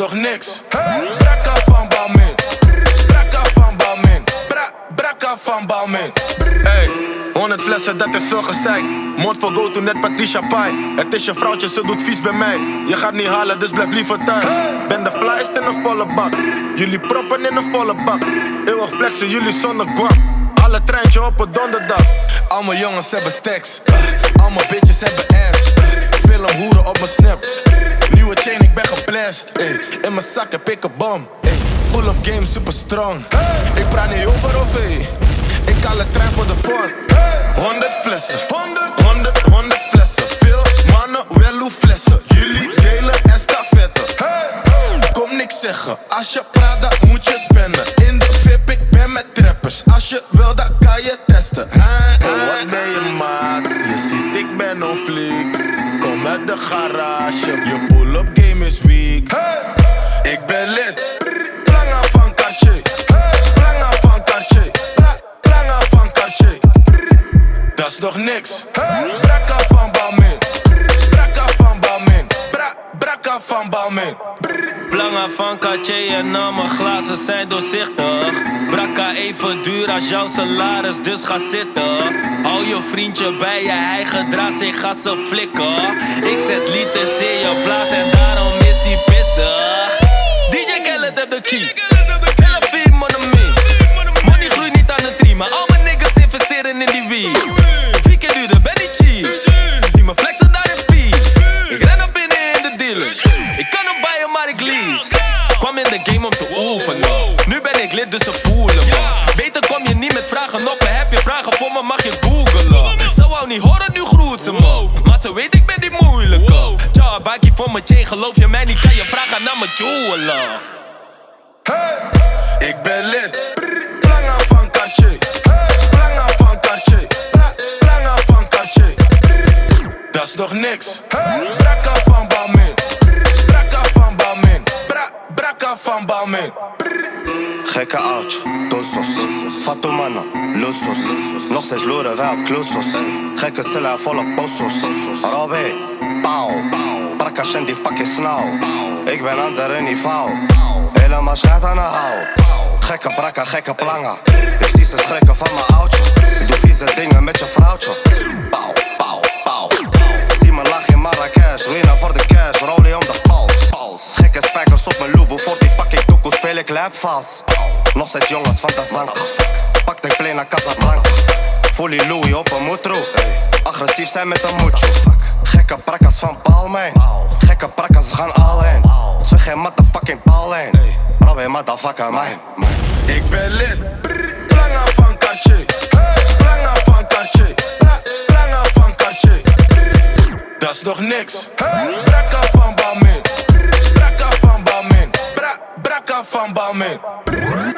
nog niks. Brakka van Balmain. Brakka van Balmain. Brakka van Balmain. Hey, 100 flessen, dat is veel gezeik. Mond voor go to net Patricia Pai. Het is je vrouwtje, ze doet vies bij mij. Je gaat niet halen, dus blijf liever thuis. Ben de flyest in een volle bak. Jullie proppen in een volle bak. Eeuwig flexen, jullie zonder guap. Alle treintje op een donderdag. Al mijn jongens hebben stacks. Al mijn bitches hebben ass. Film hoeren op mijn snap. Nieuwe chain, ik ben geblest. In mijn zak heb ik een bom. Pull-up game super strong. Ik praat niet over OV. Ik haal het trein voor de vorm. 100 flessen. 100 flessen. Veel mannen, wel hoe flessen. Jullie delen en stafetten. Kom niks zeggen. Als je praat, dan moet je spenden. In de VIP, ik ben met trappers. Als je wil, dan kan je testen. Wat ben je maat? Je ziet, ik ben on fleek. Kom uit de garage. Je pull-up game is weak. Ik ben lid. Planga van Cartier. Planga van Cartier. Planga van Cartier. Dat is nog niks. Brakka van Balmain. Brakka van Balmain. Brakka van Balmain. Planga van Cartier en al mijn glazen zijn doorzichtig. Brakka even duur als jouw salaris, dus ga zitten. Hou je vriendje bij je, hij gedraagt zich, ga ze flikken. Ik zet liters in je blaas en daarom is hij pissig. DJ Khaled heb de key. Selfie, money. Money groeit niet aan de tree, maar al mijn niggas investeren in die weed. 4 keer duurder, ben niet cheap. Zie me flexen daar in peace. Ik ren naar binnen in de dealers. Ik kan hem bijen, maar ik lease. Kwam in de game om te oefenen. Nu ben ik lid, dus ze voelen me. Beter kom je niet met vragen op me. Heb je vragen voor me, mag je googlen. Ze wou niet horen, nu groet ze me. Maar ze weet, ik ben die moeilijke. Tja, bakkie voor mijn chain, geloof je mij niet, kan je vragen naar mijn jeweler. Ik ben lid. Planga van Cartier. Planga van Cartier. Planga van Cartier. Dat is nog niks. Brakka van Balmain. Brakka van Balmain. Brakka van Balmain. Gekke oudje, dosos. Fatumana, losos. Nog steeds loeren wij op klosos. Gekke cellen volle possos. Robby, pauw. Brakka en die fucking snauw. Ik ben ander niveau. Helemaal schijt aan de hou. Gekke brakka, gekke planga. Ik zie ze schrikken van mijn oudje. Ik doe vieze dingen met je vrouwtje. Pauw, pauw, pauw. Zie me lach in Marrakesh. Ruina voor de cash, rolie om de pals. Gekke spijkers op mijn loebo. Voor die fucking toekomst speel ik lap vast. Nog steeds jongens van de zank. Pak de plane naar Casablanca. Fully Louis op een moetro. Agressief zijn met een moetje. Gekke brakkas van Balmain. Gekke brakkas, we gaan all in. Zweg geen motherfucking Balmain. Robby motherfucker man. Ik ben lid. Planga van Cartier. Planga van Cartier. Planga van Cartier. Dat is nog niks. Brakka van Balmain. Brakka van Balmain. Brakka van Balmain.